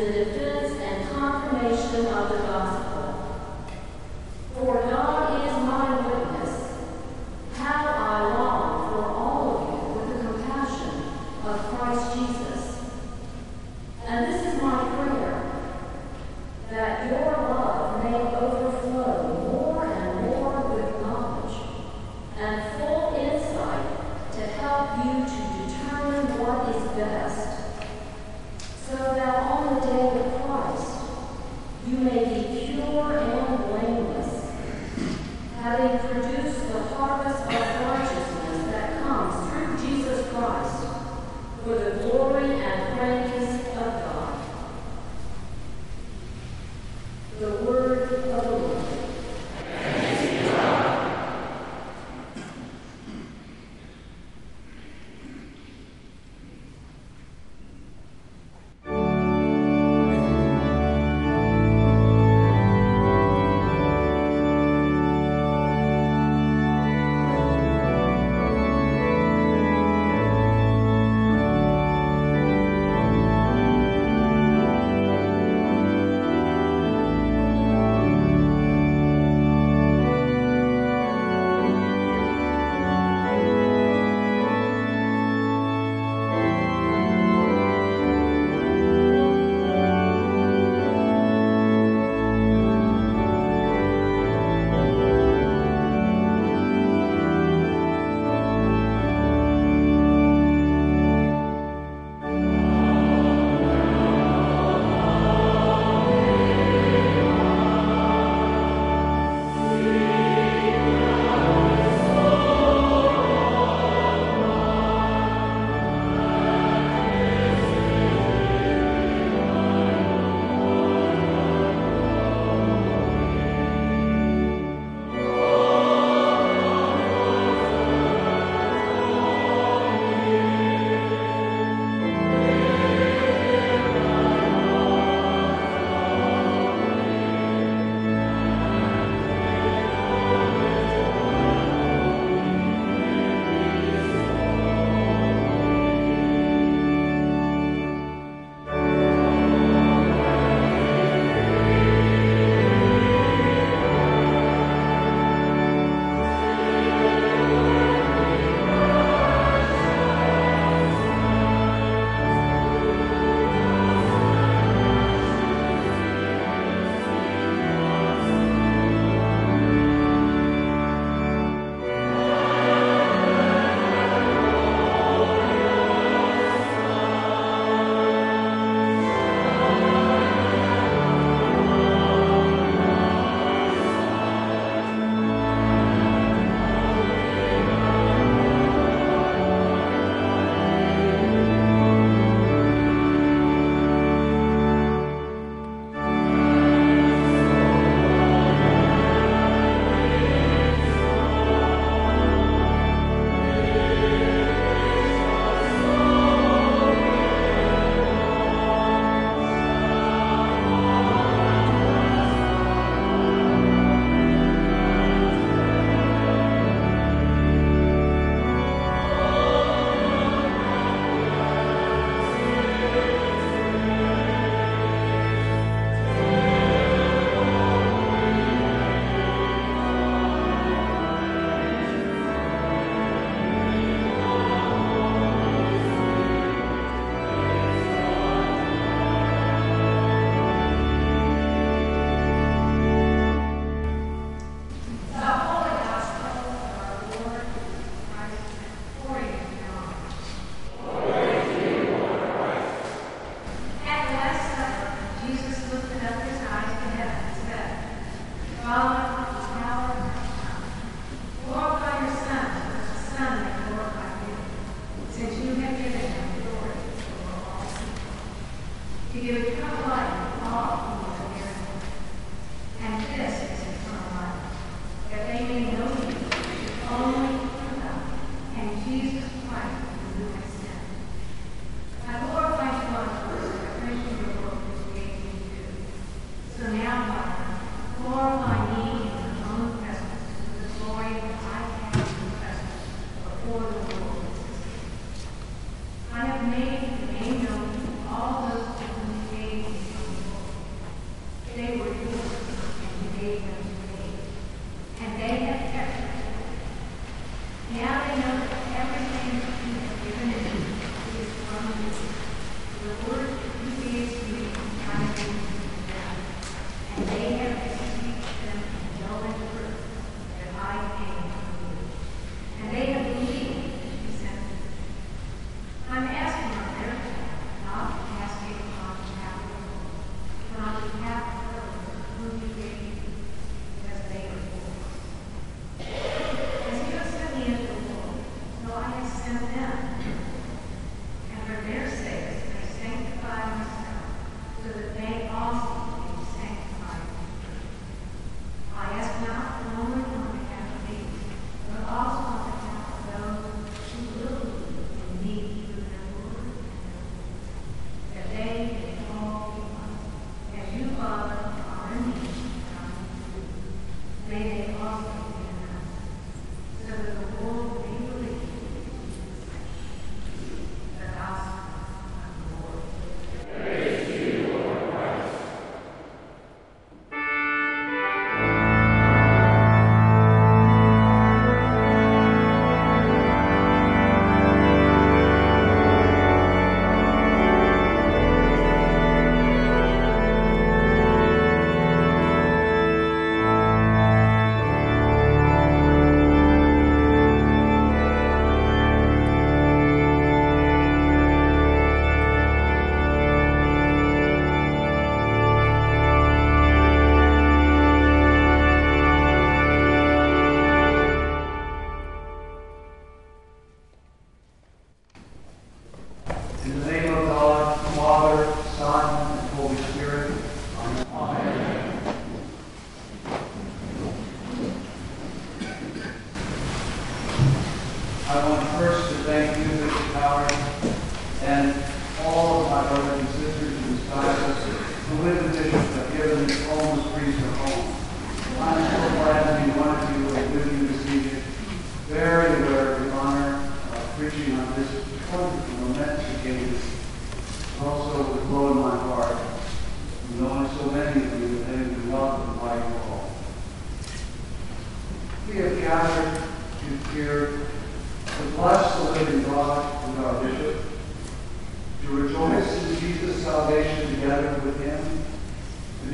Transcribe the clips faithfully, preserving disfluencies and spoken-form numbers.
the defense and confirmation of the gospel. For God is my witness, how I long for all of you with the compassion of Christ Jesus. And this is my prayer, that your love may overflow more and more with knowledge and full insight to help you to determine what is best, so that on the day of Christ you may be pure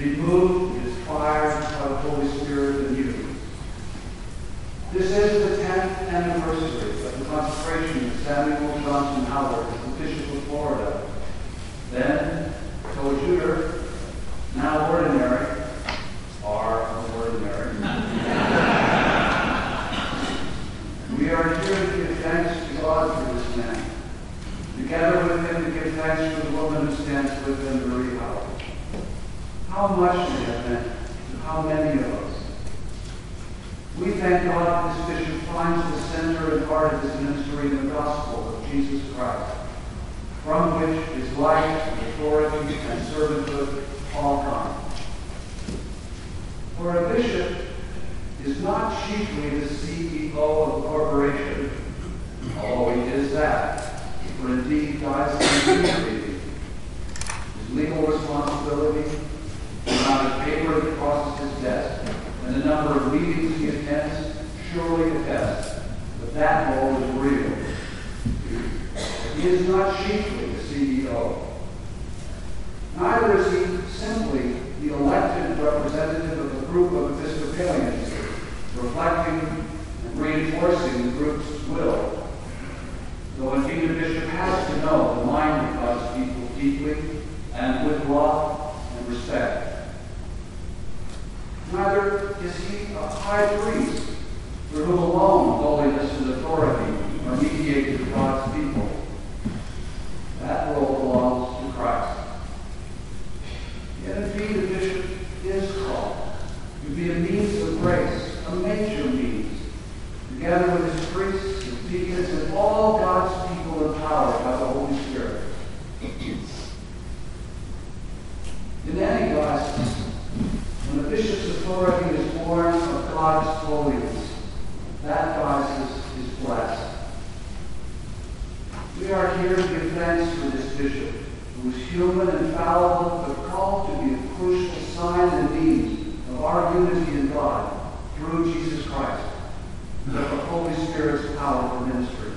be moved, inspired by the Holy Spirit in you. This is the tenth anniversary of the consecration of Samuel Johnson Howard as the Bishop of Florida. Then, coadjutor, now ordinary, are ordinary. We are here to give thanks to God for this man. Together with him to give thanks for the woman who stands with him, Marie Howard. How much they have meant to how many of us. We thank God that this bishop finds the center and heart of his ministry in the gospel of Jesus Christ, from which his life, authority, and servanthood all come. For a bishop is not chiefly the C E O of a corporation, although he is that, for indeed God is leading. His legal responsibility, the amount of paper that crosses his desk, and the number of meetings he attends surely attest that that role is real. He is not chiefly the C E O. Neither is he simply the elected representative of a group of Episcopalians, reflecting and reinforcing the group's will. Though indeed a bishop has to know the mind of God's people deeply and with love and respect. Neither is he a high priest for whom alone holiness and authority are mediated to God's people. That role belongs to Christ. Yet indeed the bishop is called to be a means of grace, a major means, together with his priests and deacons and all God's people empowered by the Holy Spirit. In any diocese, when a bishop's authority is born of God's holiness, that diocese is blessed. We are here to give thanks for this bishop, who is human and fallible, but called to be a crucial sign and means of our unity in God through Jesus Christ, and of the Holy Spirit's power for ministry.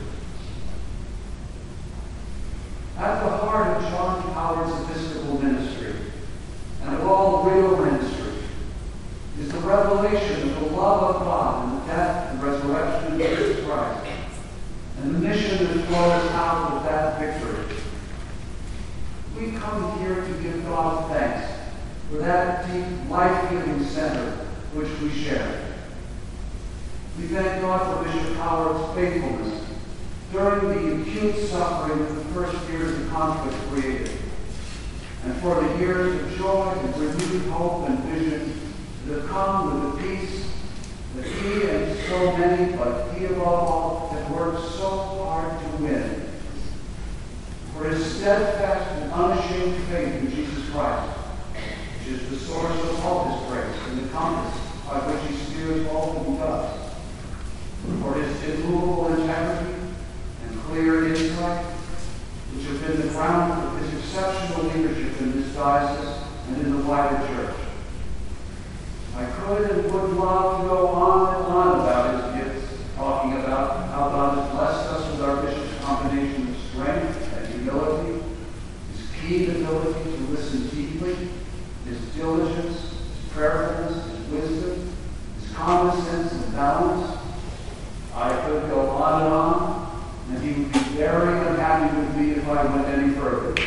At the heart of John Howard's Episcopal ministry, and of all real ministry, is the revelation of the love of God in the death and resurrection of Jesus Christ, and the mission that flows out of that victory. We come here to give God thanks for that deep, life-giving center which we share. We thank God for Bishop Howard's faithfulness during the acute suffering of the first years of conflict created, and for the years of joy and renewed hope and vision that have come with the peace that he and so many, but he above all, have worked so hard to win. For his steadfast and unashamed faith in Jesus Christ, which is the source of all his grace and the compass by which he steers all that he does. For his immovable integrity and clear insight, which have been the ground of his exceptional leadership in this diocese and in the wider church. I could and would love to go on and on about his gifts, talking about how God has blessed us with our bishop's combination of strength and humility, his keen ability to listen deeply, his diligence, his prayerfulness, his wisdom, his common sense and balance. I could go on and on, and he would be very unhappy with me if I went any further.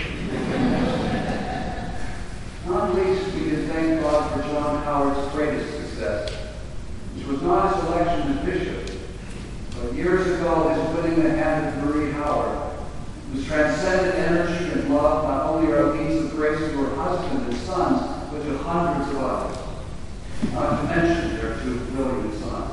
Not least, we can thank God for John Howard's greatest success, which was not his election as bishop, but years ago his winning the hand of Marie Howard, whose transcendent energy and love not only are a means of grace to her husband and sons, but to hundreds of others, not to mention their two brilliant sons.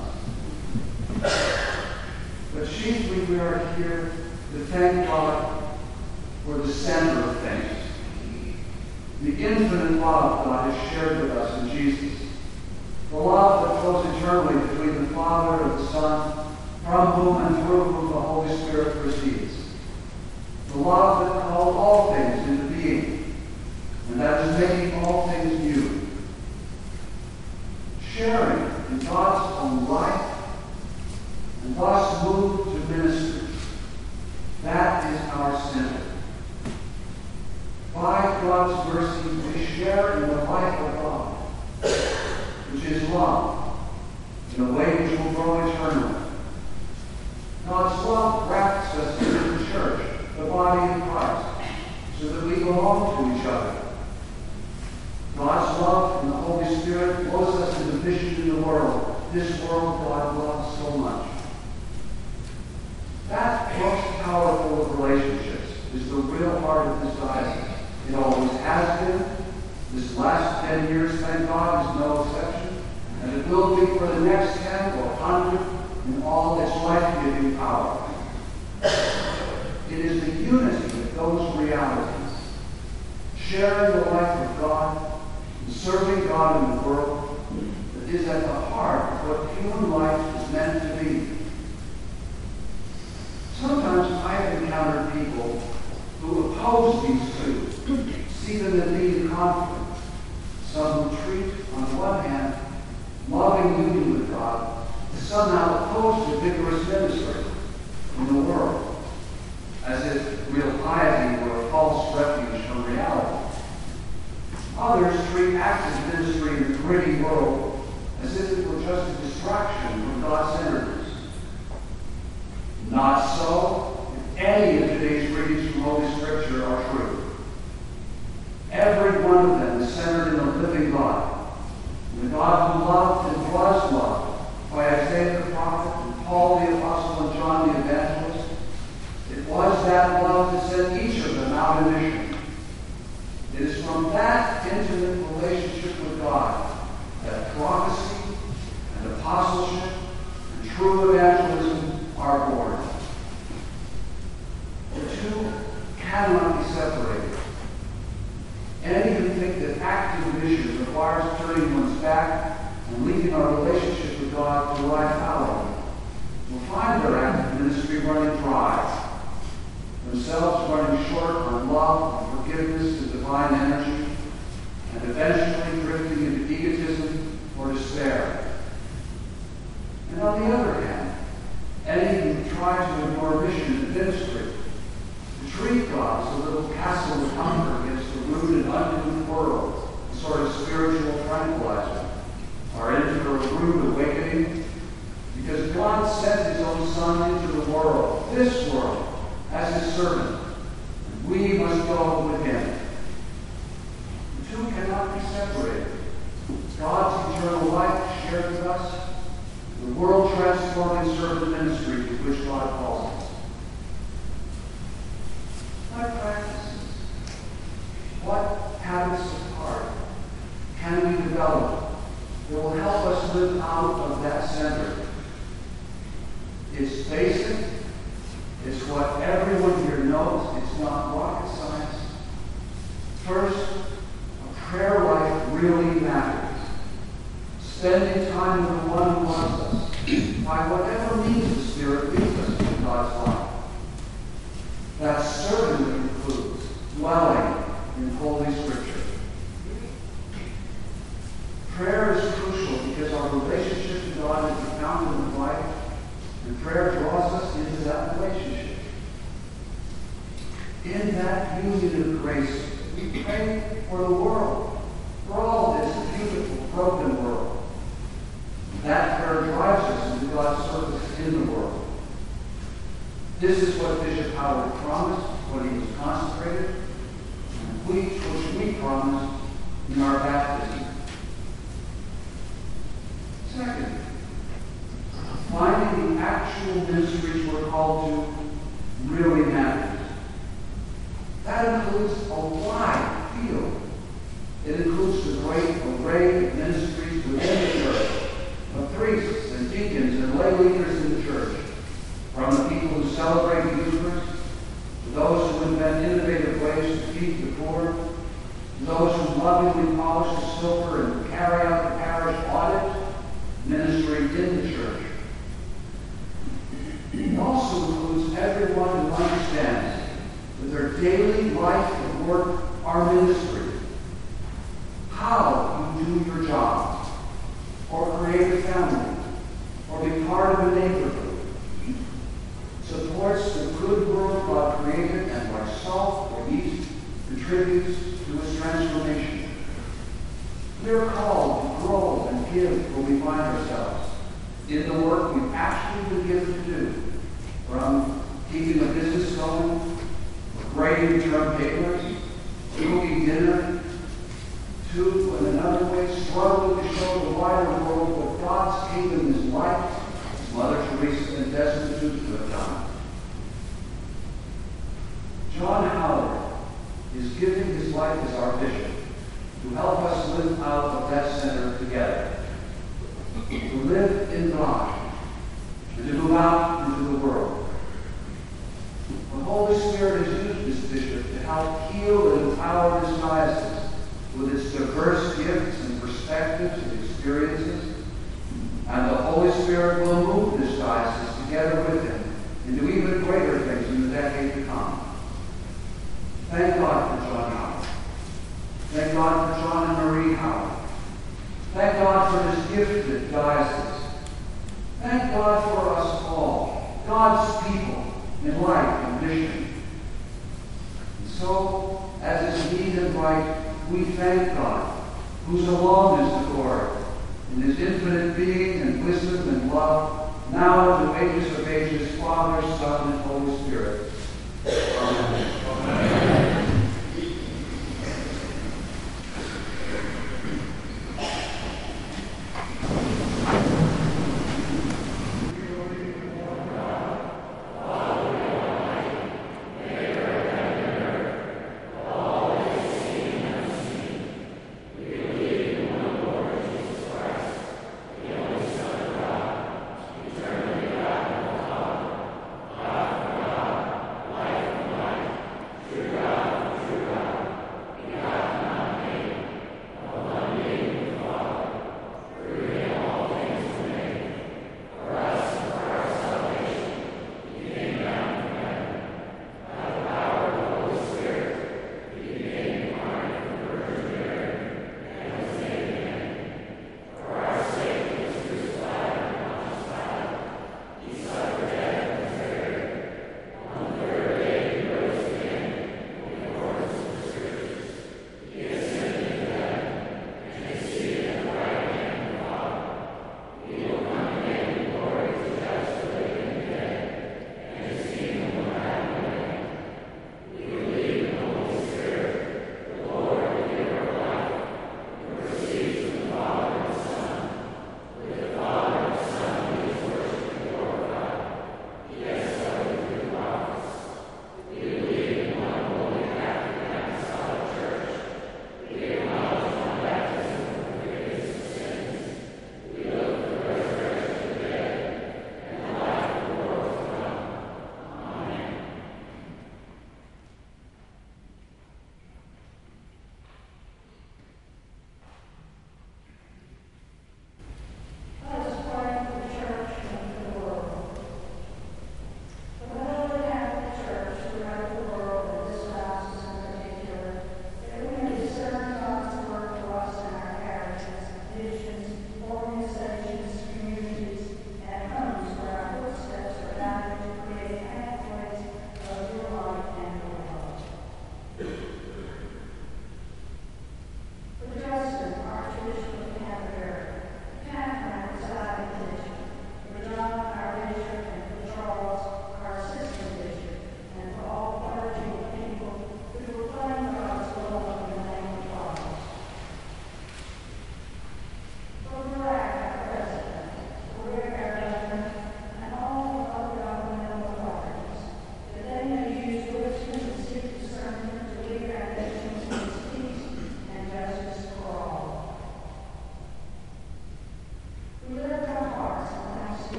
But chiefly we are here to thank God for the center of things, the infinite love God has shared with us in Jesus, the love that flows eternally between the Father and the Son, from whom and through whom the Holy Spirit proceeds, the love that called all things into being, and that is making all things new, sharing in God's own life, and thus moved to ministry. That is our center. By God's mercy, we share in the life of God, in a way which will grow eternally. God's love wraps us in the church, the body of Christ, so that we belong to each other. God's love and the Holy Spirit blows us into mission in the world, this world God loves so much. That most powerful of relationships is the real heart of this diocese. It always has been. This last ten years, thank God, is no exception. And it will be for the next ten or one hundred in all its life-giving power. It is the unity of those realities, sharing the life of God, and serving God in the world, that is at the heart of what human life is meant to be. Sometimes I have encountered people who oppose these two, see them as being in conflict. Some who treat, on the one hand, loving union with God as somehow opposed to vigorous ministry in the world, as if real piety were a false refuge from reality. Others treat active ministry in the gritty world as if it were just a distraction from God-centeredness. Not so if any of today's readings from Holy Scripture are true. Every one of them is centered in a living God. And the God who loved and was loved by Isaiah the prophet and Paul the apostle and John the evangelist. It was that love that sent each of them out in mission. It is from that intimate relationship with God that prophecy and apostleship and true evangelism are born. The two cannot be separated. Any who think that active mission requires turning one's back and leaving our relationship with God to lie fallow will find their active ministry running dry, themselves running short on love and forgiveness and divine energy, and eventually drifting into egotism or despair. And on the other hand, any who try to ignore mission and ministry, to treat God as a little castle of comfort against the rude and undue world, a sort of spiritual tranquilizer, are in for a rude awakening, because God sent His own Son into the world, this world, as His servant, and we must go with Him. The two cannot be separated. God's eternal life shared with us, the world transforming servant ministry to which God calls us. What practices, what habits of heart can we develop that will help us live out of that center? It's basic. It's what everyone here knows. It's not rocket science. First, a prayer life really matters. Spending time with the one who loves us, by whatever means the Spirit leads us to God's life. That certainly includes dwelling in Holy Scripture. Prayer is crucial because our relationship to God is the fountain of life, and prayer draws us into that relationship. In that union of grace, we pray for the world, for all this beautiful, broken world. That prayer drives us into God's service in the world. This is what Bishop Howard promised when he was consecrated, and we, which we promised in our baptism. Second, finding the actual ministries we're called to really matters. That includes a wide field. It includes the great array of ministries within the church, of priests and deacons and lay leaders in the church, from the people who celebrate the Eucharist, to those who invent innovative ways to feed the poor, to those who lovingly polish the silver and carry out the parish audit ministry in the church. It also includes everyone who understands that their daily life and work are ministry. How you do your job, or create a family, or be part of a neighborhood, supports the good world God created and by salt or yeast contributes to its transformation. We are called to grow and give where we find ourselves, in the work we've actually been given to do, from keeping a business going, grading term papers, cooking dinner, to, in another way, struggling to show the wider world what God's kingdom is like, as Mother Teresa and Desmond Tutu have done. John Howard is giving his life as our bishop to help us live out of that center together, to live in God, and to move out into the world. The Holy Spirit has used this bishop to help heal and empower this diocese with its diverse gifts and perspectives and experiences, and the Holy Spirit will move this diocese together with him into even greater things in the decade to come. Thank God for John Howard. Thank God for John and Marie Howard. Thank God for this gifted diocese. Thank God for us all, God's people in life and mission. And so, as is meet and right, we thank God, whose alone is the glory, in his infinite being and wisdom and love, now in the ages of ages, Father, Son, and Holy Spirit. Amen. Amen.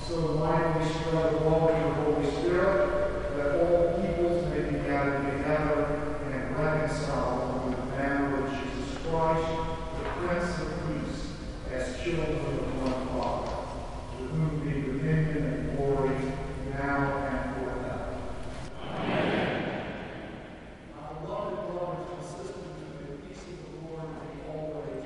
so mindfully spread the love of your Holy Spirit, that all peoples may be gathered together and reconciled under the banner of Jesus Christ, the Prince of Peace, as children of one Father, to whom be dominion and glory now and forever. Amen. My beloved brothers and sisters, may the peace of the Lord be always.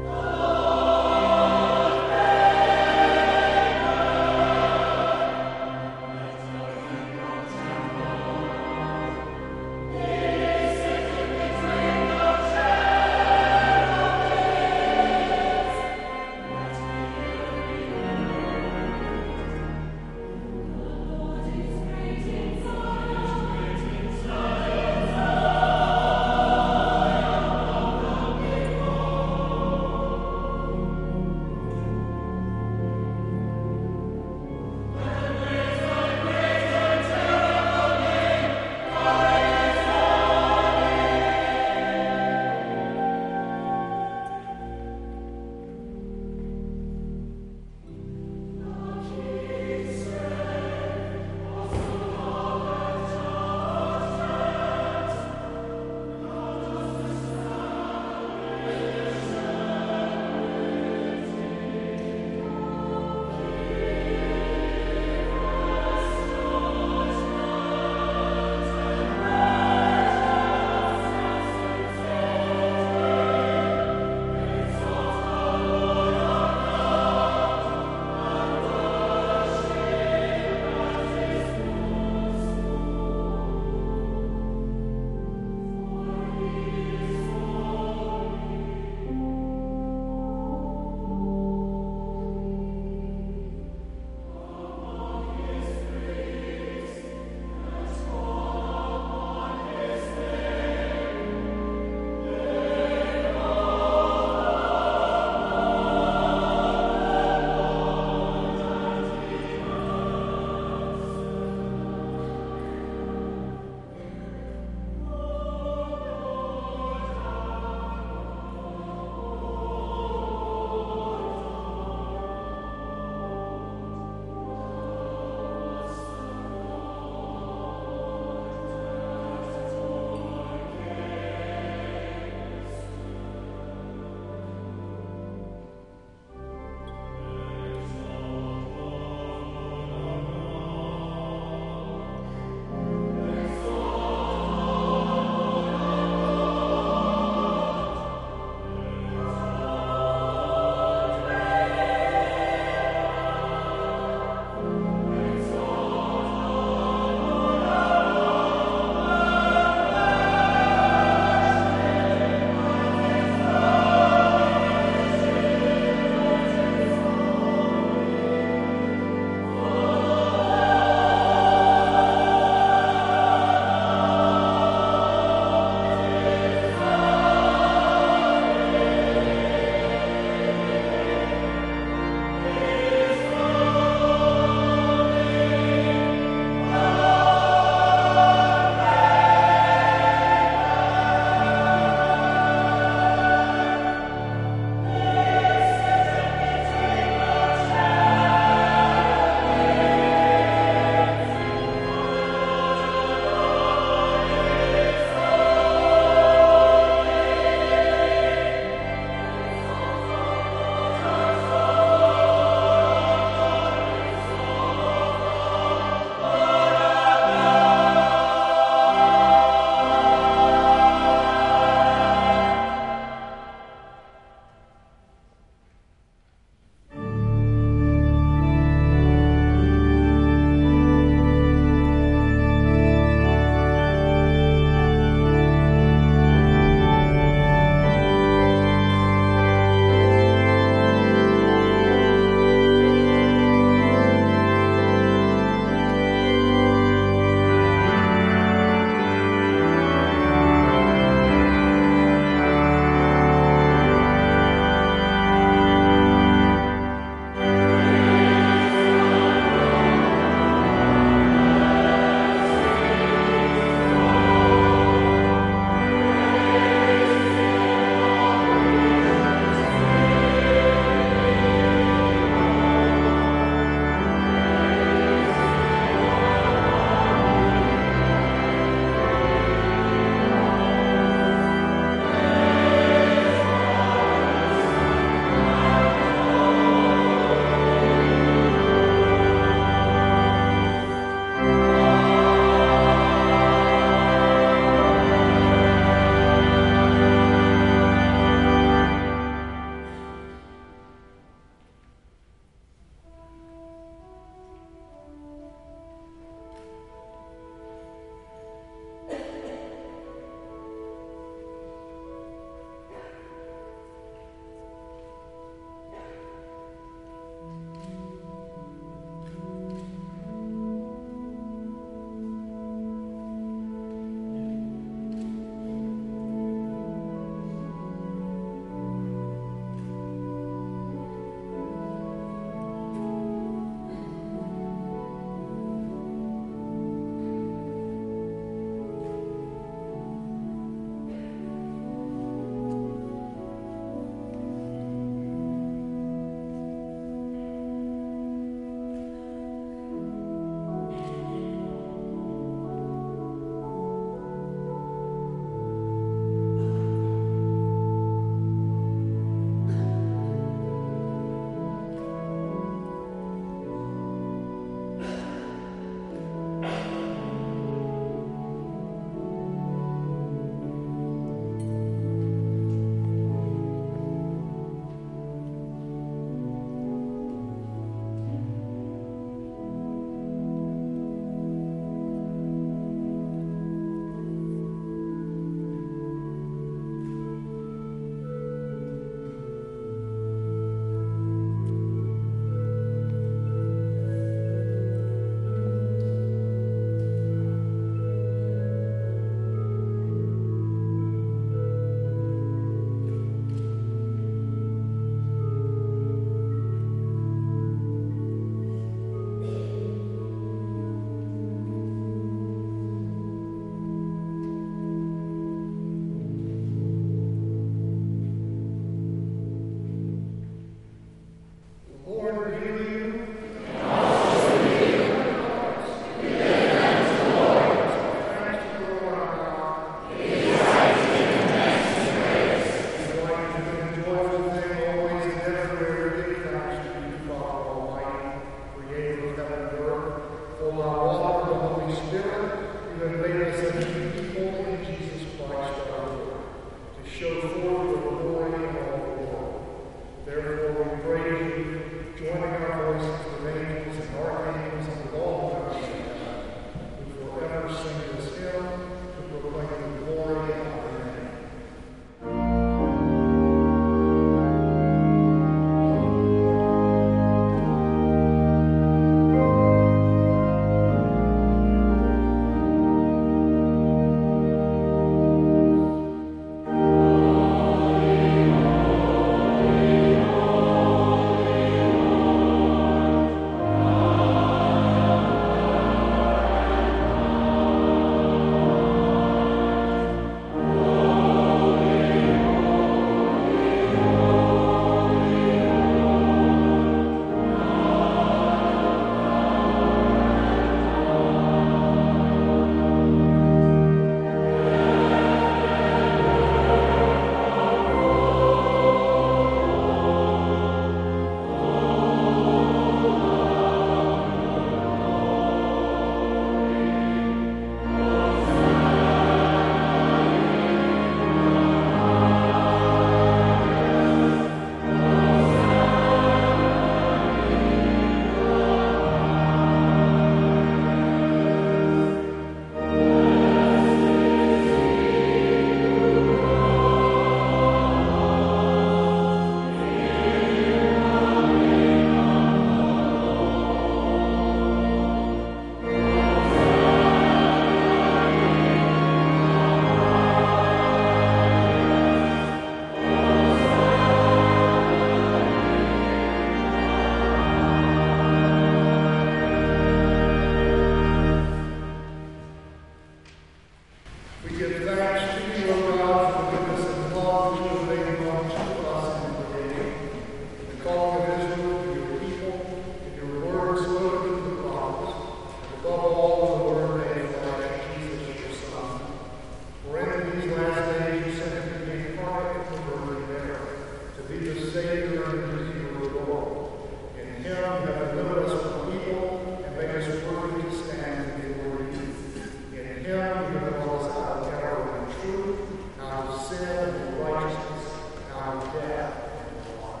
of Israel, to your people, in your word spoken to the prophets, and above all in the word made flesh, Jesus your Son. For in these last days you sent him to be a prophet and the Virgin Mary, to be the Savior and the Redeemer of the world. In him you have delivered us from evil and made us worthy to stand before you. In him you have brought us out of error and truth, out of sin and righteousness, out of death and life.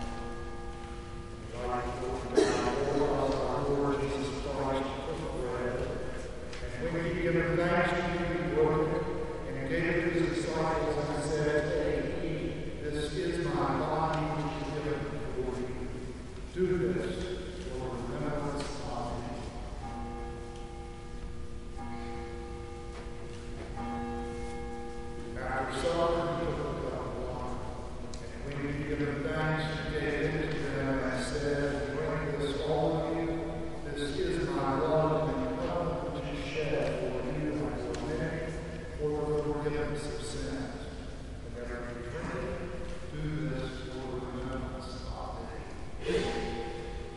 Like the Lord, our Lord Jesus Christ, took bread, and when he given thanks to you, he broke it, and gave it to his disciples, and said, Take, eat, this is my body which is given for you. Do this for remembrance of me. After supper, he took the cup of wine, and when he had given thanks, he gave it to them, and said, Drink this, all of you. This is my blood of the covenant which is shed for you and for many, for the forgiveness of sins. Whenever you drink it, do this for the remembrance of me.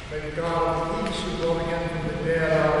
May the God of peace who brought again from the dead our